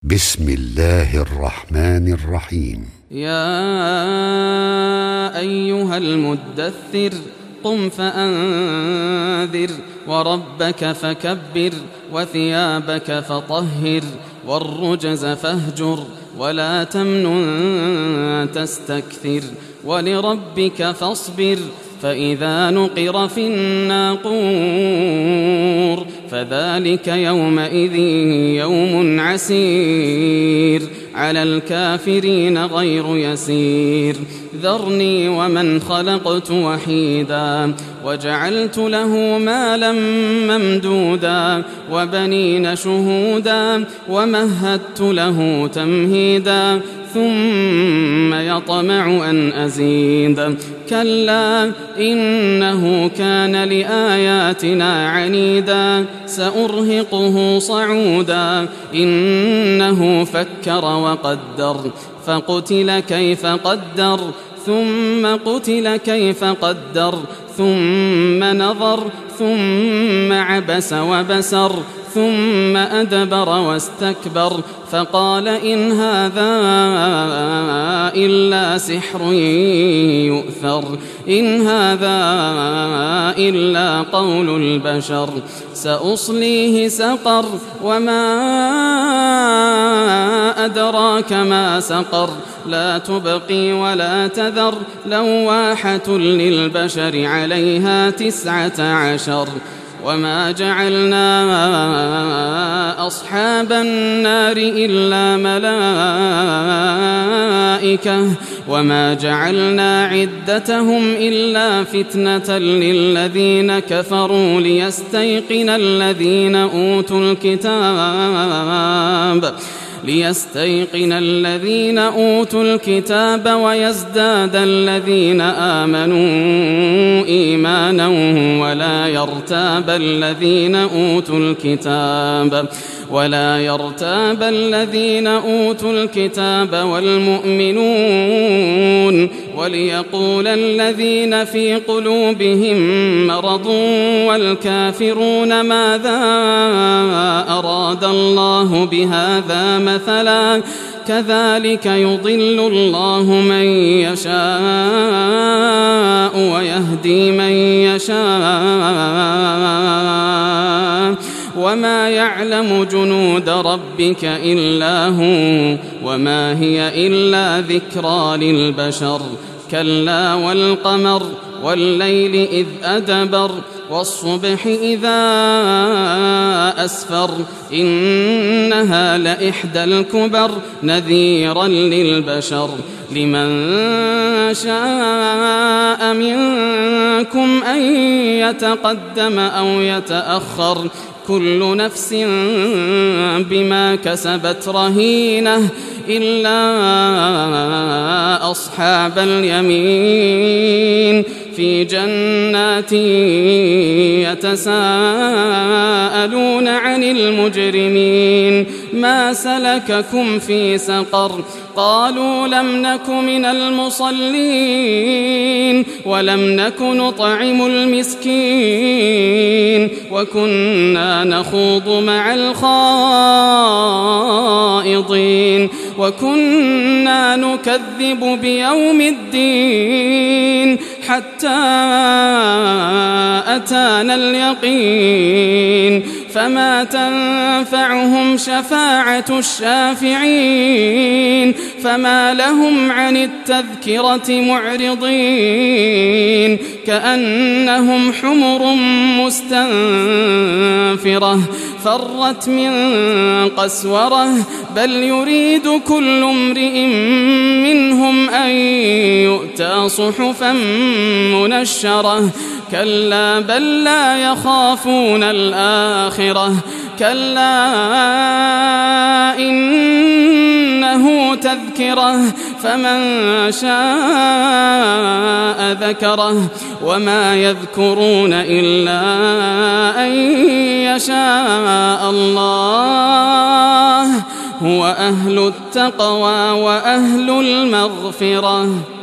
بسم الله الرحمن الرحيم. يا أيها المدثر قم فأنذر وربك فكبر وثيابك فطهر والرجز فاهجر ولا تمنن تستكثر ولربك فاصبر فإذا نقر في الناقور فذلك يومئذ يوم عسير على الكافرين غير يسير ذرني ومن خلقت وحيدا وجعلت له مالا ممدودا وبنين شهودا ومهدت له تمهيدا ثم يطمع أن أزيد كلا إنه كان لآياتنا عنيدا سأرهقه صعودا إنه فكر وقدر فقتل كيف قدر ثم قتل كيف قدر ثم نظر ثم عبس وبسر ثم أدبر واستكبر فقال إن هذا إلا سحر يؤثر إن هذا إلا قول البشر سأصليه سقر وما أدراك ما سقر لا تبقي ولا تذر لواحة للبشر عليها 19 وما جعلنا أصحاب النار إلا ملائكة وما جعلنا عدتهم إلا فتنة للذين كفروا ليستيقن الذين أوتوا الكتاب ويزداد الذين آمنوا إيمانا ولا يرتاب الذين أوتوا الكتاب والمؤمنون وليقول الذين في قلوبهم مرض والكافرون ماذا أراد الله بهذا مثلا كذلك يضل الله من يشاء ويهدي من يشاء وما يعلم جنود ربك إلا هو وما هي إلا ذكرى للبشر كلا والقمر والليل إذ أدبر والصبح إذا أسفر إنها لإحدى الكبر نذيرا للبشر لمن شاء منكم أن يتقدم أو يتأخر كل نفس بما كسبت رهينة إلا أصحاب اليمين في جنات يتساءلون عن المجرمين ما سلككم في سقر قالوا لم نك من المصلين ولم نك نطعم المسكين وكنا نخوض مع الخائضين وكنا نكذب بيوم الدين حتى أتانا اليقين فما تنفعهم شفاعة الشافعين فما لهم عن التذكرة معرضين كأنهم حمر مستنفرة فرت من قسورة بل يريد كل امرئ منهم أن يؤتى صحفا منشرة كلا بل لا يخافون الآخرة كلا إنه تذكرة فمن شاء ذكره وما يذكرون إلا أن يشاء الله هو أهل التقوى وأهل المغفرة.